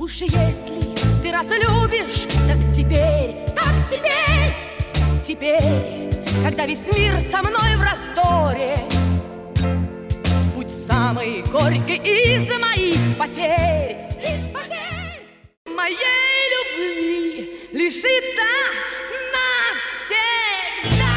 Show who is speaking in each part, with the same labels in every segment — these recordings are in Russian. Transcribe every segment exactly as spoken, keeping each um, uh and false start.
Speaker 1: Уж если ты разлюбишь, так теперь, так теперь, теперь, когда весь мир со мной в расторе, будь самой горькой из моих потерь, из потерь моей любви лишиться навсегда.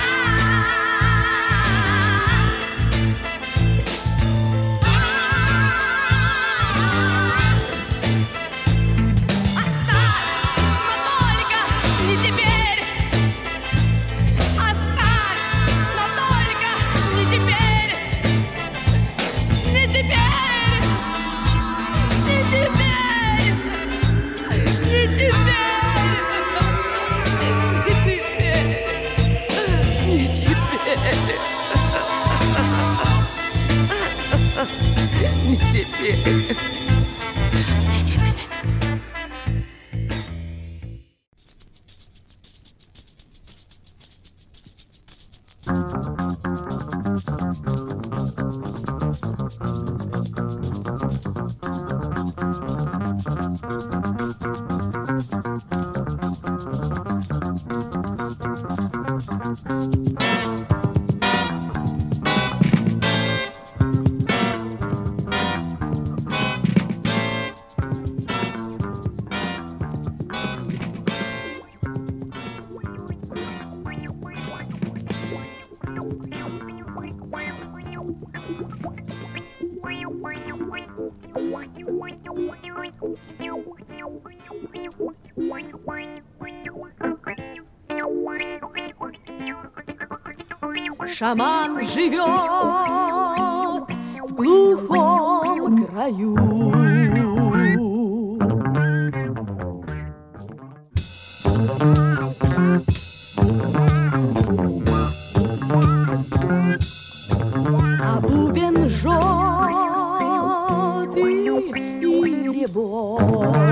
Speaker 1: Не теперь. Не теперь. Шаман живет в глухом краю. А бубен желтый и ребой